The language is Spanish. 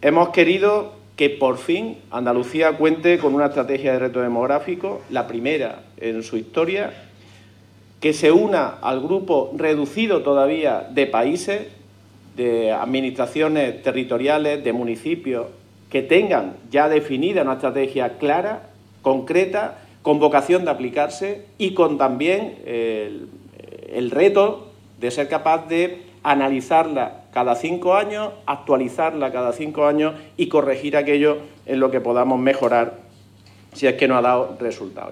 hemos querido que por fin Andalucía cuente con una estrategia de reto demográfico, la primera en su historia, que se una al grupo reducido todavía de países, de administraciones territoriales, de municipios, que tengan ya definida una estrategia clara, concreta, con vocación de aplicarse y con también el reto de ser capaz de analizarla cada 5 años, actualizarla cada 5 años y corregir aquello en lo que podamos mejorar si es que no ha dado resultados.